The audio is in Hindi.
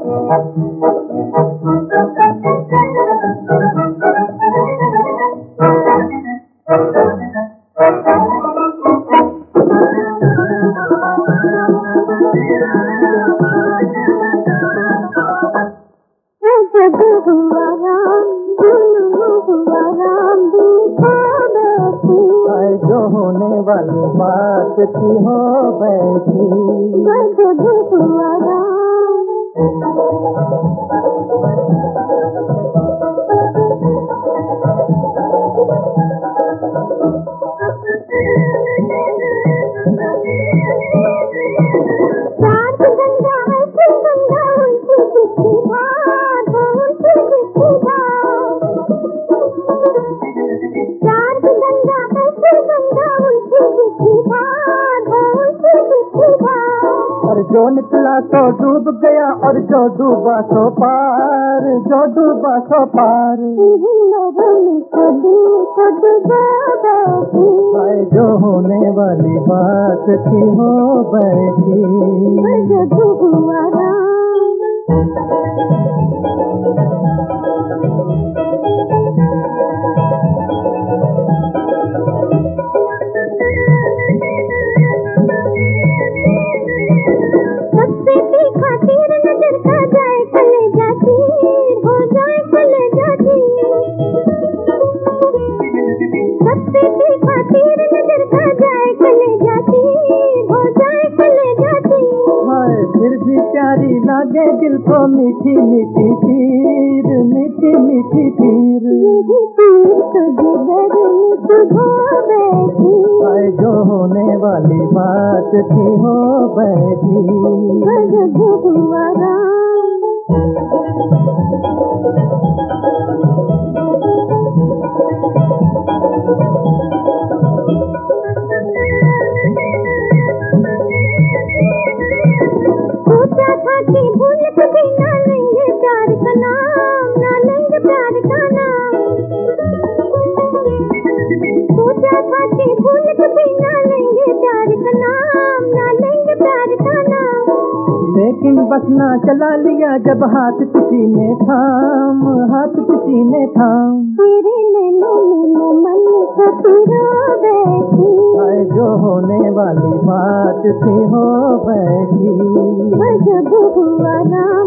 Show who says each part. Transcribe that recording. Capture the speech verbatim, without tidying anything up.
Speaker 1: जो होने वाली बात थी हो बैठी। और जो निकला तो डूब गया और जो डूबा सो पार, जो डूबा सो पार। जो होने वाली बात थी हो बैठी। फिर भी प्यारी लागे दिल को मीठी मीठी पीर, मीठी मीठी पीर। यही पीर तो जिगर में चुभा बैठी। जो होने वाली बात थी हो बैठी। गजब हुआ राम। भूल कभी ना लेंगे प्यार का नाम, ना लेंगे प्यार का नाम। सोचा था कि भूल कभी ना लेंगे प्यार का नाम, ना लेंगे प्यार का नाम। लेकिन बस ना चला लिया जब हाथ किसी ने थाम, हाथ किसी ने थाम। तेरे नैनों में मन कतिरा बैठी। जो होने वाली बात थी हो बैठी। गजब हुआ राम।